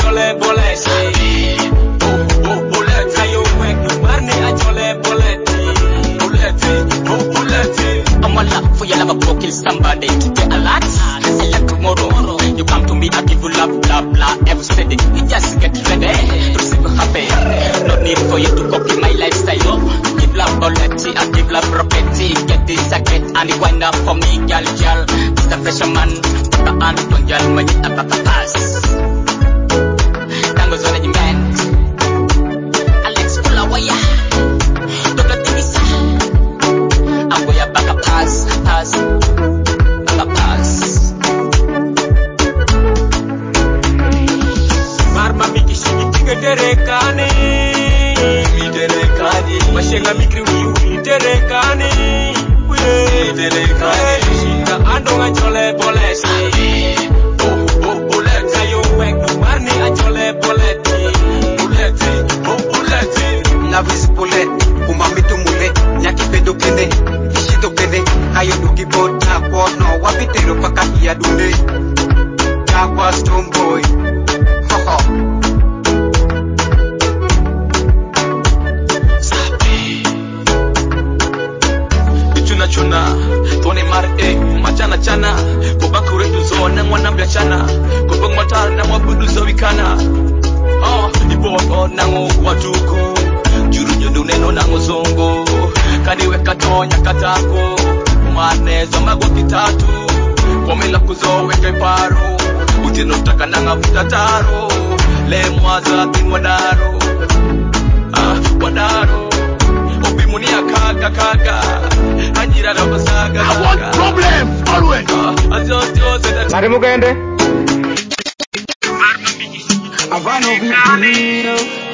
I'm a love for your love, go kill somebody. Get a lot. Select tomorrow. You come to me, I give you love, blah, blah. Every steady, you just get ready. Receive happy. No need for you to copy my lifestyle. Give love quality, I give love property. Get this, I get, and it wind up for me, gal, gal. Mister Fisherman, the Anton, gal, when you have a pass. Tango's on the man. Alex, pull away. Don't let me say. I'm going to back a pass, pass. Back a pass. Terekane, mi terekane, mashenga mikri wi terekane, we terekane, shinga andonga chole bolesi, oh oh boleti yo wek marni achole boleti, boleti, oh boleti, la vis bolet, umamitu mule, nyaki pedo kende, ishito kende, kayo duki bota kono, wapitero paka iya dunde, Jaguar Stone Boy, ho ho. Chuna, Tony Marte, Machana Chana, Kobakure to Zone and one Chana, Kobak Matar, Namabudu Zovikana. Oh, the board on Nango, Watuku, Juru Duneno Nango Zongo, Kaniwe Katonya Katako, Mane Zamago Tatu, Komela Kuzo Weke Paro, Utinotaka Nanga Putataro, Lemwaza Tinwadaro, Ah, Wadaro. Munia kaga kaga Anjira na basaga I want problems always Nari mugende Avano Vipino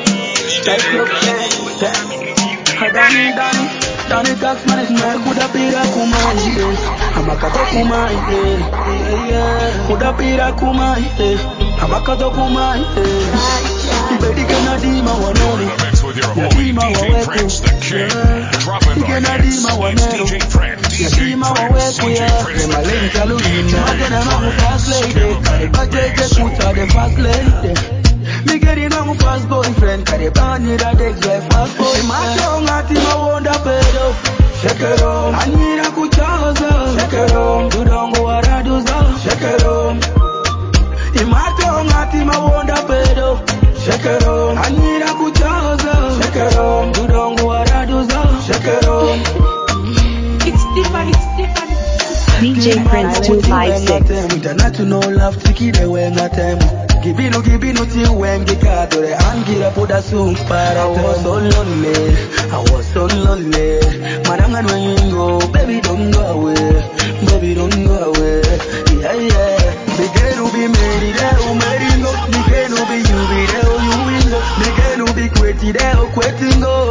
Dani Dani Dani Taxman is not kuda pira kumai Amakato kumai Kuda pira kumai Amakato kumai Ibedi kana dima wanoni Nadima waweku Ikena dima wanero Nadima waweku ya Rema lenka luina Magena mamu fast lady Kare bajeje kuta de fast lady Migeri mamu fast boyfriend Kare bani da de drive fast boyfriend Macho ngati mawonda pedo Shekero Anira kuchaza Shekero Tudongo waraduza Shekero Imato ngati mawonda pedo Shekero Anira kuchaza Shekero Tudongo waraduza Shekero It's different, it's different. D J Prince two five six. International love tikide wenga temu Gibino gibino ti wengi kadore Angira poda sumpara I was so lonely I was so lonely Mananga nwengo Baby don't go away Baby don't go away Yeah yeah Migenu be meri deo meringo Migenu be you be deo you wingo Migenu be kweti deo kwetingo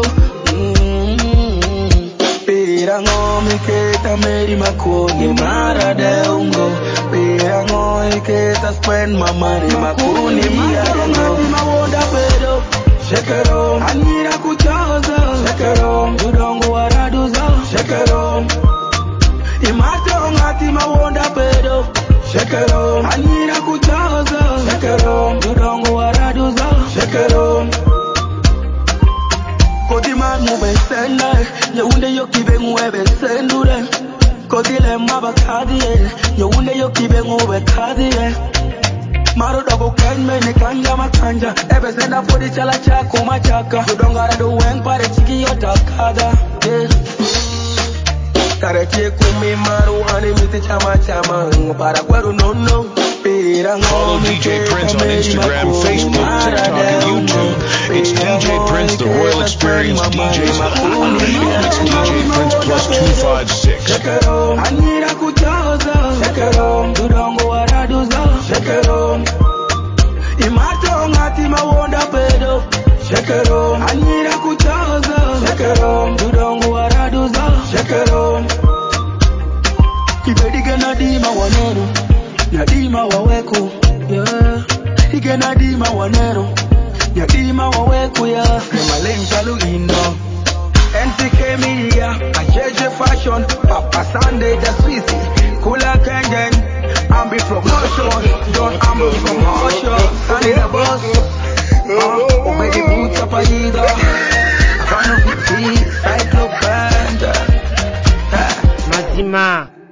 Pirango miketa meri makoni mara deungo Pirango iketa spend my money makuni miarango Mawonda pedo Shekero Anira kuchaza Shekero Tudongo waraduza Shekero Imato ngati mawonda pedo Shekero Anira kuchaza Shekero Tudongo waraduza Shekero Kodi manu besenda Yeunde yokibe nguwe sendure Kodi le mabakadi Yeunde yokibe nguwe kadi Maru dogo ken me ne kanja makanja. Ebe senda for the chala chako machaka. You don't gotta do weng pare chiki yotakada. Yeah. Karate kumi maru ani miti chama chama. Para gueru no no. Follow D J Prince on Instagram, Facebook, TikTok, and YouTube. It's D J Prince, the Royal Experience D Js. It's D J Prince plus two five six. Anira kuchoza, shekero, dudongo waraduza, shekero. Imato ngati mawonda pedo, shekero. Anira kuchoza, shekero, dudongo waraduza, shekero. Ibediga nadima wanero, nadima waweko, yeah. Ige nadima wanero, nadima waweko, yeah. Nemaleng chalu indo. N C K Media, a J J Fashion, Papa Sunday, the Swissy, Kula Kengen, Ambi Promotion, John Ambi Promotion, Sunny the Boss, uh, Obey the Boots of Aida, Fano fifty, Cyclo Band, Mazima.